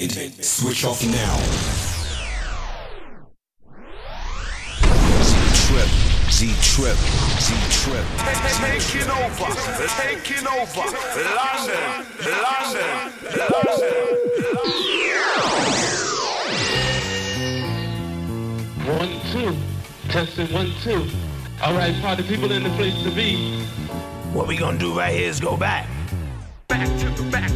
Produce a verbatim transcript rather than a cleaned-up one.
Internet. Switch off now. Z-Trip, Z-Trip, Z-Trip. Taking over, taking over. London, London, London. One, two. Testing one, two. All right, party people in the place to be. What we gonna do right here is go back. Back to the back